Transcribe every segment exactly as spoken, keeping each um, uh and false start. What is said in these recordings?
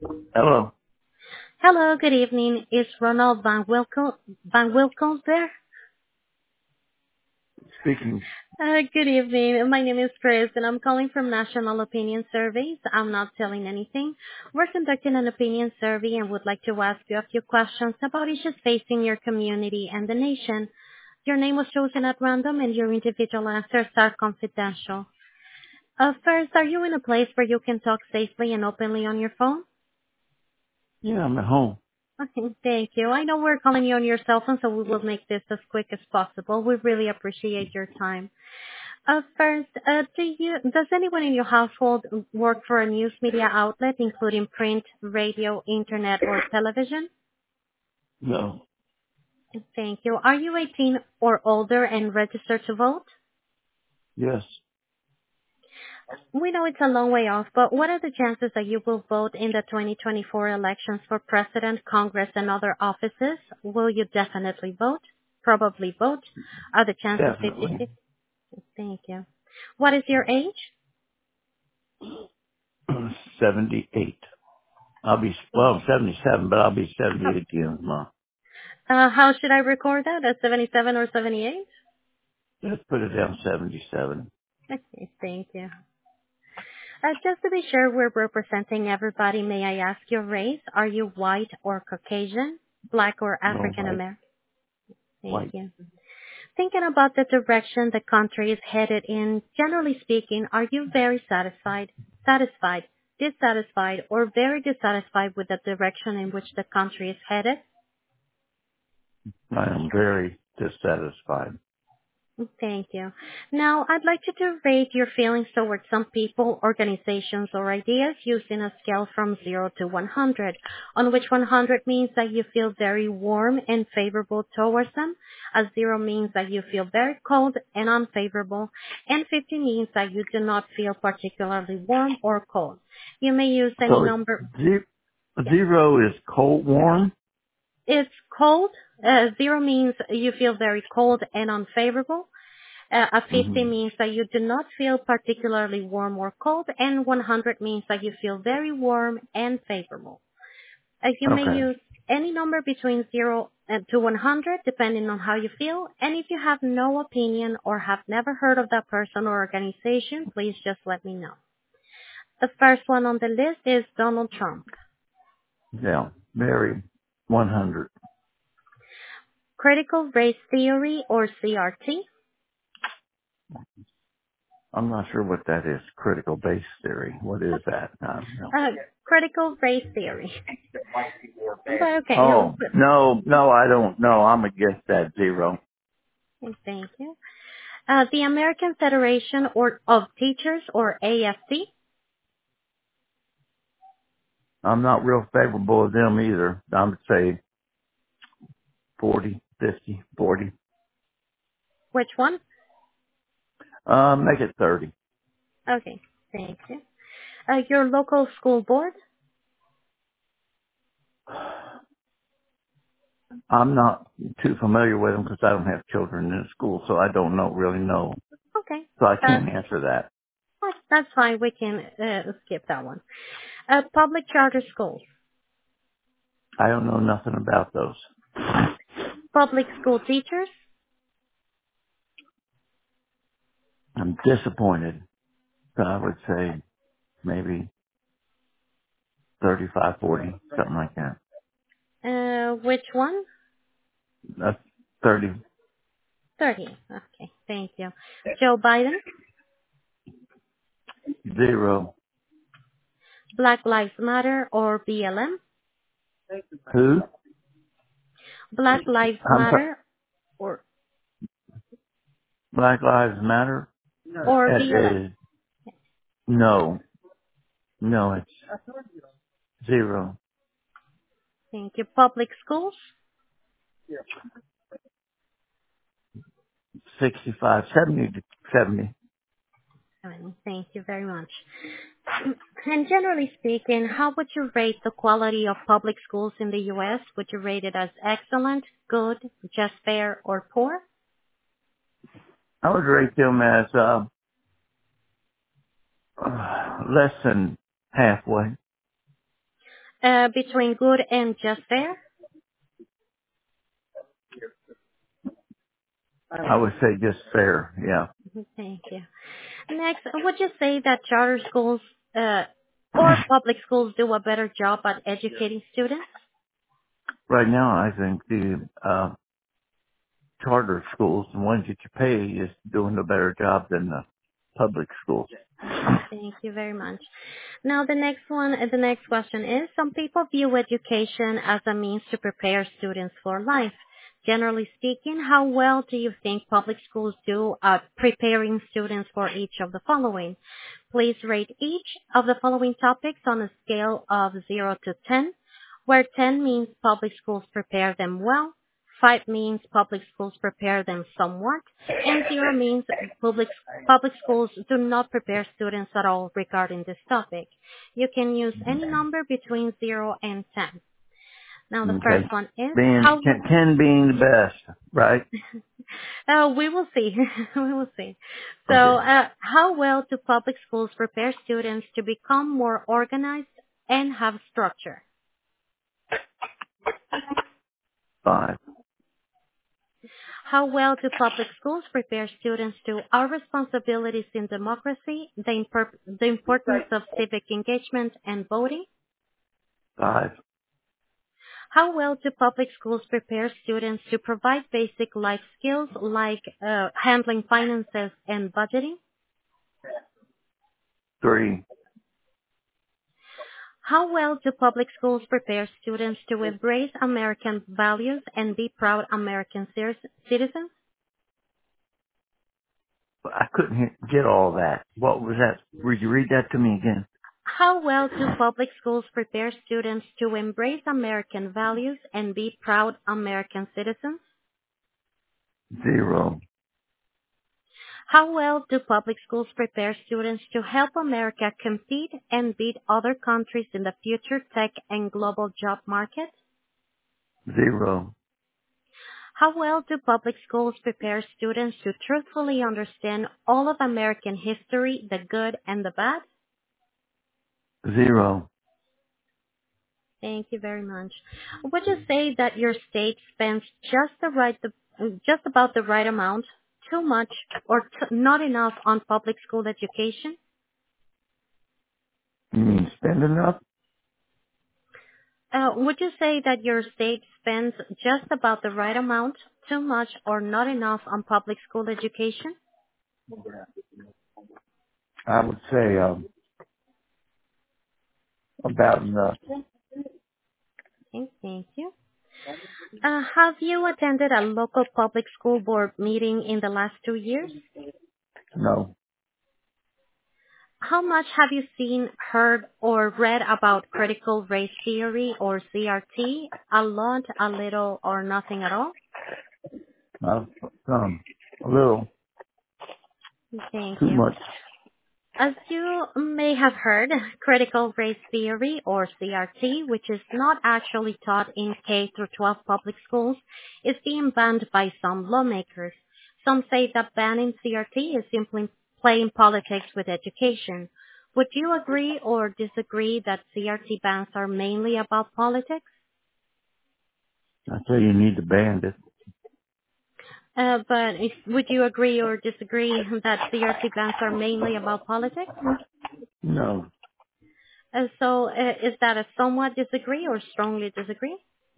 Hello. Hello, good evening. Is Ronald Van Wilkel Van Wilkels there? Speaking. Uh, good evening. My name is Chris, and I'm calling from National Opinion Surveys. I'm not telling anything. We're conducting an opinion survey and would like to ask you a few questions about issues facing your community and the nation. Your name was chosen at random, and your individual answers are confidential. Uh, first, are you in a place where you can talk safely and openly on your phone? Yeah, I'm at home. Okay, thank you. I know we're calling you on your cell phone, so we will make this as quick as possible. We really appreciate your time. Uh, first, uh, do you, does anyone in your household work for a news media outlet, including print, radio, internet, or television? No. Thank you. Are you eighteen or older and registered to vote? Yes. We know it's a long way off, but what are the chances that you will vote in the twenty twenty-four elections for president, Congress, and other offices? Will you definitely vote? Probably vote? Are the chances Definitely. fifty-fifty? Thank you. What is your age? seventy-eight. I'll be, well, I'm seventy-seven, but I'll be seventy-eight the end of the month. Uh, how should I record that? As seventy-seven or seventy-eight? Let's put it down seventy-seven. Okay, thank you. Uh, just to be sure we're representing everybody, may I ask your race? Are you white or Caucasian? Black or No, African white. American? Thank White. you. Thinking about the direction the country is headed in, generally speaking, are you very satisfied, satisfied, dissatisfied, or very dissatisfied with the direction in which the country is headed? I am very dissatisfied. Thank you. Now, I'd like you to rate your feelings towards some people, organizations, or ideas using a scale from zero to one hundred, on which one hundred means that you feel very warm and favorable towards them, as zero means that you feel very cold and unfavorable, and fifty means that you do not feel particularly warm or cold. You may use any So it's number. ze- Yes. zero is cold warm. It's cold. Uh, zero means you feel very cold and unfavorable. Uh, a fifty hmm means that you do not feel particularly warm or cold, and one hundred means that you feel very warm and favorable. Uh, you may Okay. use any number between zero and to one hundred, depending on how you feel, and if you have no opinion or have never heard of that person or organization, please just let me know. The first one on the list is Donald Trump. Yeah. Very one hundred. Critical race theory or C R T. I'm not sure what that is. Critical base theory. What is Okay. that? I don't know. Uh, critical race theory. But okay, no, Oh, no, no, I don't know. I'm against that zero. but thank you. Uh, the American Federation or of Teachers, or A F T. I'm not real favorable of them either. I would say forty, fifty, forty. Which one? Uh, make it thirty. Okay, thank you. Uh, your local school board. I'm not too familiar with them because I don't have children in school, so I don't know really know. Okay, So I that's can't answer that. that's fine. We can uh, skip that one. Uh, public charter schools. I don't know nothing about those. Public school teachers. I'm disappointed. So I would say maybe thirty-five, forty, something like that. Uh, which one? That's thirty, thirty. Okay, thank you. Joe Biden. zero. Black Lives Matter or B L M. Who? Black Lives I'm sorry. Matter or Black Lives Matter? or It B L M. is, no, no, it's zero. Thank you. Public schools. sixty-five, seventy to seventy. Fine, thank you very much. And generally speaking, how would you rate the quality of public schools in the U S? Would you rate it as excellent, good, just fair, or poor? I would rate them as, uh, uh less than halfway. Uh, between good and just fair? I would say just fair. Yeah. Thank you. Next, would you say that charter schools uh, or public schools do a better job at educating students? Right now, I think the uh, charter schools, the ones that you pay, is doing a better job than the public schools. Thank you very much. Now, the next one, uh, the next question is, some people view education as a means to prepare students for life. Generally speaking, how well do you think public schools do at preparing students for each of the following? Please rate each of the following topics on a scale of zero to ten, where ten means public schools prepare them well, five means public schools prepare them somewhat, and zero means public, public schools do not prepare students at all regarding this topic. You can use any number between zero and ten. Now the Okay. first one is Being how, ten, ten being the best, right? uh, we will see, we will see. So Okay. uh, how well do public schools prepare students to become more organized and have structure? Five. How well do public schools prepare students to our responsibilities in democracy, the, impor- the importance of civic engagement and voting? Five. How well do public schools prepare students to provide basic life skills like uh, handling finances and budgeting? Three. How well do public schools prepare students to embrace American values and be proud American cer- citizens? I couldn't hear, get all that. What was that? Would you read that to me again? How well do public schools prepare students to embrace American values and be proud American citizens? Zero. How well do public schools prepare students to help America compete and beat other countries in the future tech and global job market? Zero. How well do public schools prepare students to truthfully understand all of American history, the good and the bad? Zero. Thank you very much. Would you say that your state spends just the right, just about the right amount, too much, or t- not enough on public school education? You mean spend enough? Uh, would you say that your state spends just about the right amount, too much, or not enough on public school education? I would say um, about enough. Okay, thank you. Uh, have you attended a local public school board meeting in the last two years? No. How much have you seen, heard, or read about critical race theory or C R T? A lot, a little, or nothing at all? Uh, some. A little. Thank Too you. much. As you may have heard, critical race theory, or C R T, which is not actually taught in K through twelve public schools, is being banned by some lawmakers. Some say that banning C R T is simply playing politics with education. Would you agree or disagree that C R T bans are mainly about politics? I say you need to ban it. Uh, but if, would you agree or disagree that C R T bans are mainly about politics? No. Uh, so uh, is that a somewhat disagree or strongly disagree?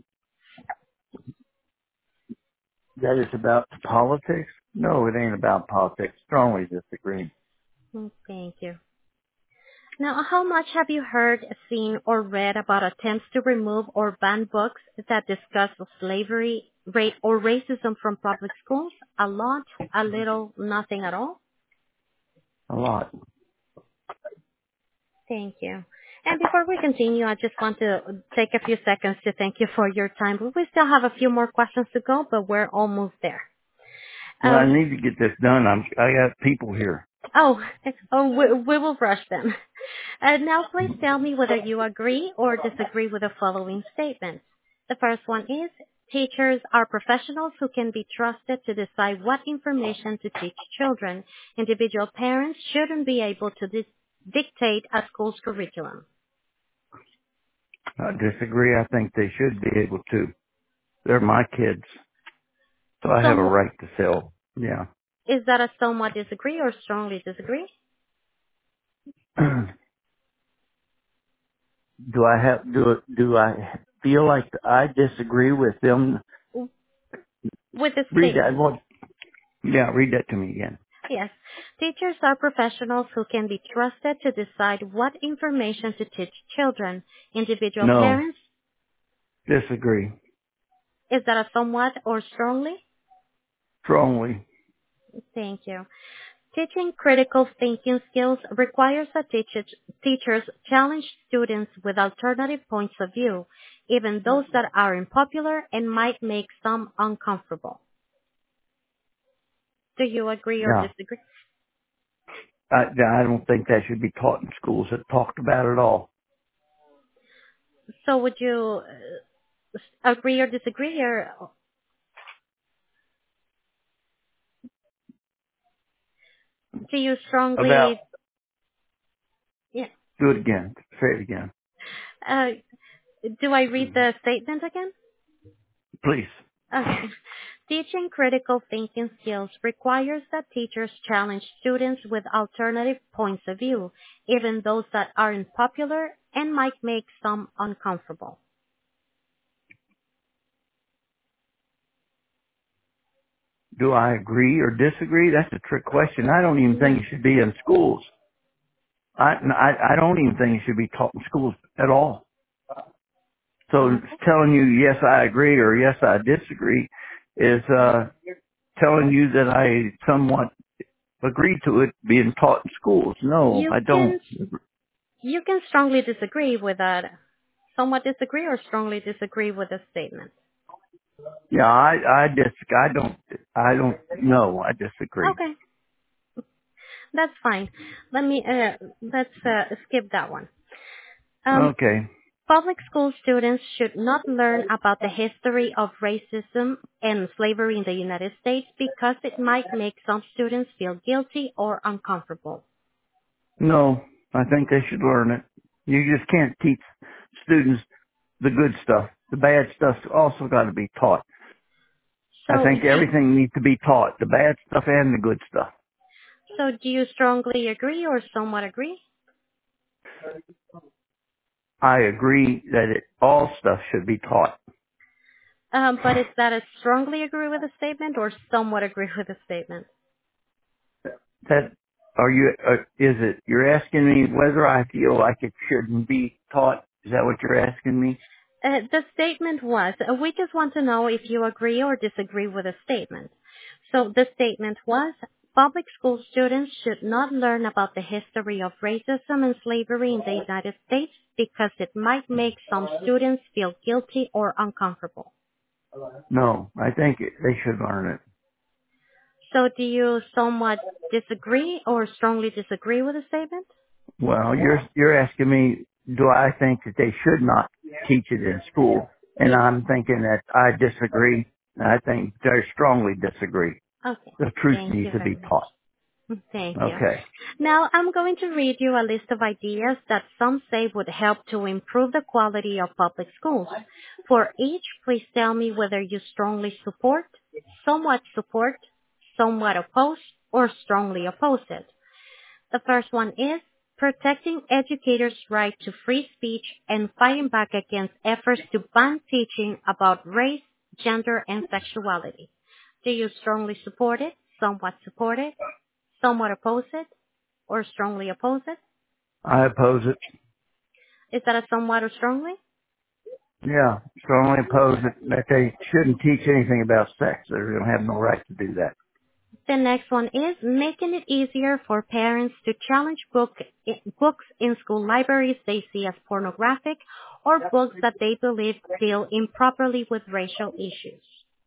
That is about politics? No, it ain't about politics. Strongly disagree. Mm, thank you. Now, how much have you heard, seen, or read about attempts to remove or ban books that discuss slavery, rape, or racism from public schools? A lot, a little, nothing at all? A lot. Thank you. And before we continue, I just want to take a few seconds to thank you for your time. We still have a few more questions to go, but we're almost there. Well, I Um, need to get this done. I'm, I got people here. oh, oh, we, we will rush them. Uh, now, please tell me whether you agree or disagree with the following statements. The first one is, teachers are professionals who can be trusted to decide what information to teach children. Individual parents shouldn't be able to dis- dictate a school's curriculum. I disagree. I think they should be able to. They're my kids, so I have a Some, right to sell. Yeah. is that a somewhat disagree or strongly disagree? do I have do do I feel like I disagree with them? With the Read that. statement. What? Yeah, read that to me again. Yes. Teachers are professionals who can be trusted to decide what information to teach children. Individual No, parents, disagree is that a somewhat or strongly? strongly. Thank you. Teaching critical thinking skills requires that teachers, teachers challenge students with alternative points of view, even those that are unpopular and might make some uncomfortable. Do you agree or Yeah, disagree? I, I don't think that should be taught in schools. That talked about it all. So would you uh, agree or disagree, or do you About strongly, yeah, do it again. Say it again, uh, do I read the statement again? please. Okay. Teaching critical thinking skills requires that teachers challenge students with alternative points of view, even those that aren't popular and might make some uncomfortable. Do I agree or disagree? That's a trick question. I don't even No. think it should be in schools. I, I, I don't even think it should be taught in schools at all. So Okay. telling you yes I agree or yes I disagree is uh telling you that I somewhat agree to it being taught in schools. No, You I don't. can you can strongly disagree with that. Somewhat disagree or strongly disagree with the statement. Yeah, I I dis I don't I don't know. I disagree. Okay, that's fine. Let me uh, let's uh, skip that one. Um, Okay. Public school students should not learn about the history of racism and slavery in the United States because it might make some students feel guilty or uncomfortable. No, I think they should learn it. You just can't teach students the good stuff. The bad stuff's also got to be taught. I So, think do, everything needs to be taught, the bad stuff and the good stuff. so do you strongly agree or somewhat agree? I agree that it, all stuff should be taught. Um, but is that a strongly agree with the statement or somewhat agree with the statement? That are you? Uh, is it? You're asking me whether I feel like it shouldn't be taught? Is that what you're asking me? Uh, the statement was, uh, we just want to know if you agree or disagree with the statement. So the statement was, public school students should not learn about the history of racism and slavery in the United States because it might make some students feel guilty or uncomfortable. No, I think it, they should learn it. So do you somewhat disagree or strongly disagree with the statement? Well, you're you're asking me, do I think that they should not teach it in school? And Yes. I'm thinking that I disagree. And I think very strongly disagree. Okay. The truth Thank needs you to be very much. taught. Thank you. Okay. Now I'm going to read you a list of ideas that some say would help to improve the quality of public schools. For each, please tell me whether you strongly support, somewhat support, somewhat oppose, or strongly oppose it. The first one is protecting educators' right to free speech and fighting back against efforts to ban teaching about race, gender, and sexuality. Do you strongly support it, somewhat support it, somewhat oppose it, or strongly oppose it? I oppose it. Is that a somewhat or strongly? Yeah, strongly oppose it. That they shouldn't teach anything about sex. They don't have no right to do that. The next one is making it easier for parents to challenge book, books in school libraries they see as pornographic or books that they believe deal improperly with racial issues.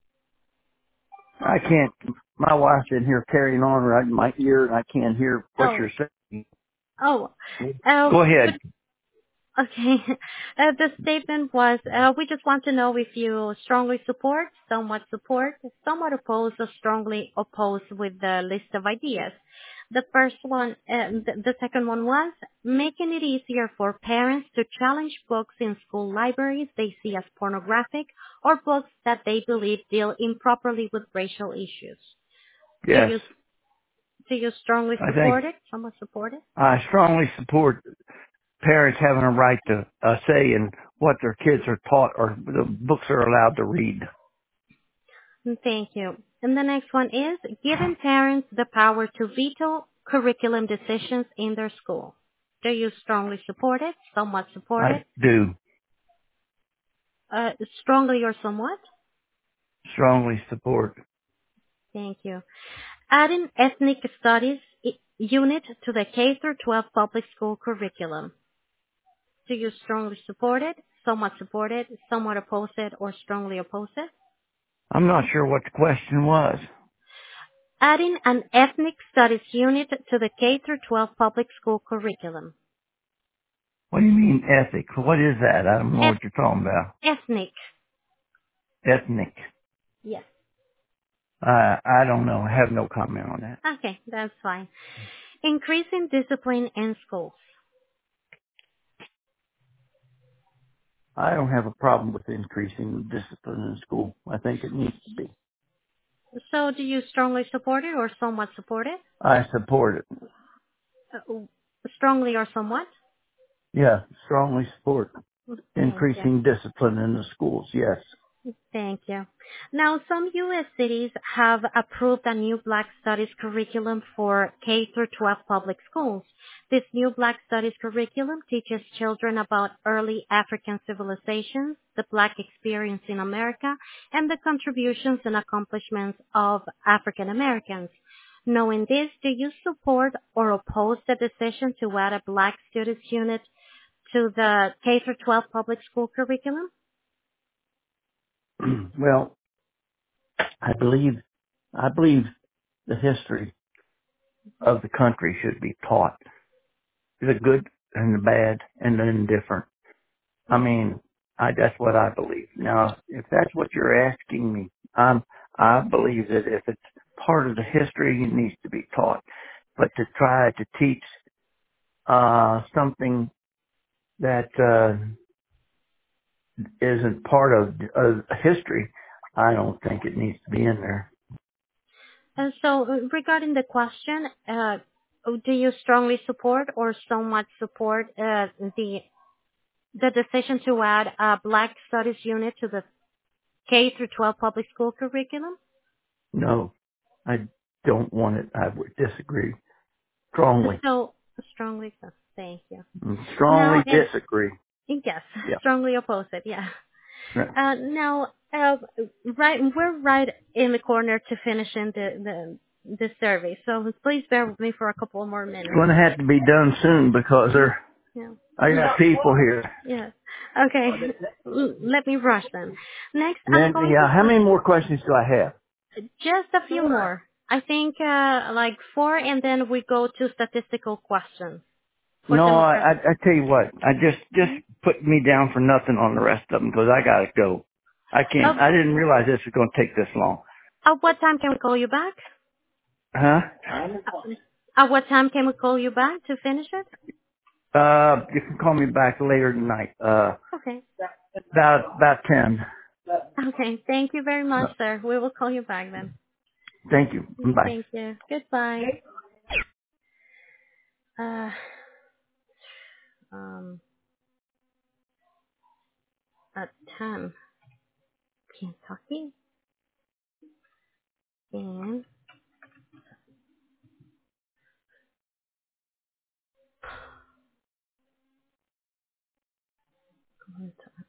I can't. My wife's in here carrying on right in my ear, and I can't hear what Oh, you're saying. oh, uh, Go would ahead. Okay. Uh, the statement was, uh, we just want to know if you strongly support, somewhat support, somewhat oppose, or strongly oppose with the list of ideas. The first one, uh, the, the second one was making it easier for parents to challenge books in school libraries they see as pornographic or books that they believe deal improperly with racial issues. Do Yes. you do you strongly I think support it? Somewhat support it? I strongly support parents having a right to uh, say in what their kids are taught or the books are allowed to read. Thank you. And the next one is giving parents the power to veto curriculum decisions in their school. Do you strongly support it? Somewhat support I it? do Uh, strongly or somewhat? strongly support. Thank you. Adding ethnic studies i- unit to the K through twelve public school curriculum. Do you strongly support it? Somewhat support it? Somewhat oppose it? Or strongly oppose it? I'm not sure what the question was. Adding an ethnic studies unit to the K through twelve public school curriculum. What do you mean ethic? What is that? I don't know what Eth- you're talking about. ethnic. Ethnic. Yes. Uh, I don't know. I have no comment on that. Okay, that's fine. Increasing discipline in schools. I don't have a problem with increasing discipline in school. I think it needs to be. So do you strongly support it or somewhat support it? I support it. Uh, strongly or somewhat? Yeah, strongly support Thank you. increasing discipline in the schools. Yes. Thank you. Now, some U S cities have approved a new Black Studies curriculum for K through twelve public schools. This new Black Studies curriculum teaches children about early African civilizations, the Black experience in America, and the contributions and accomplishments of African Americans. Knowing this, do you support or oppose the decision to add a Black Studies unit to the K through twelve public school curriculum? Well, I believe, I believe the history of the country should be taught. The good and the bad and the indifferent. I mean, I, that's what I believe. Now, if that's what you're asking me, um, I believe that if it's part of the history, it needs to be taught. But to try to teach, uh, something that, uh, isn't part of, of history, I don't think it needs to be in there. And so uh, regarding the question, uh, do you strongly support or somewhat support uh, the the decision to add a Black Studies unit to the K through twelve public school curriculum? No, I don't want it. I would disagree strongly. So strongly, so thank you. Strongly Now, and disagree. yes, Yeah. strongly oppose it. Yeah. Right. Uh, now, uh, right, we're right in the corner to finishing the the the survey. So please bear with me for a couple more It's minutes. going to have to be done soon because there, Yeah. I got people here. Yes. Okay. L- Let me rush then. Next, I'm Then, going to yeah, how many more questions do I have? just a few more. I think uh, like four, and then we go to statistical questions for No, I, I, demographic. I tell you what, I just, just Mhm. put me down for nothing on the rest of them because I got to go. I can't, Uh, I didn't realize this was going to take this long. at what time can we call you back? Huh? Uh, At what time can we call you back to finish it? Uh, you can call me back later tonight. Uh, Okay. about, about ten. Okay. Thank you very much, No, sir. We will call you back then. thank you. Bye. Thank you. Goodbye. Uh, um, at ten, Kentucky, and going to